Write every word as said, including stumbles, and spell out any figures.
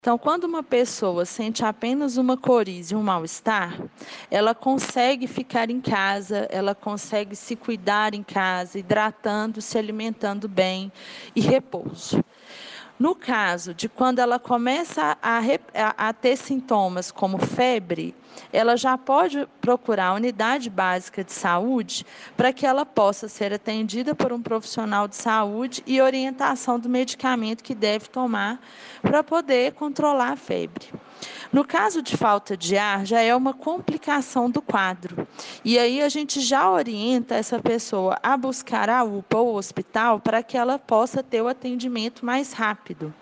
Então, quando uma pessoa sente apenas uma coriza e um mal-estar, ela consegue ficar em casa, ela consegue se cuidar em casa, hidratando, se alimentando bem e repouso. No caso de quando ela começa a, a, a ter sintomas como febre, ela já pode procurar a unidade básica de saúde para que ela possa ser atendida por um profissional de saúde e orientação do medicamento que deve tomar para poder controlar a febre. No caso de falta de ar, já é uma complicação do quadro. E aí a gente já orienta essa pessoa a buscar a UPA ou o hospital para que ela possa ter o atendimento mais rápido.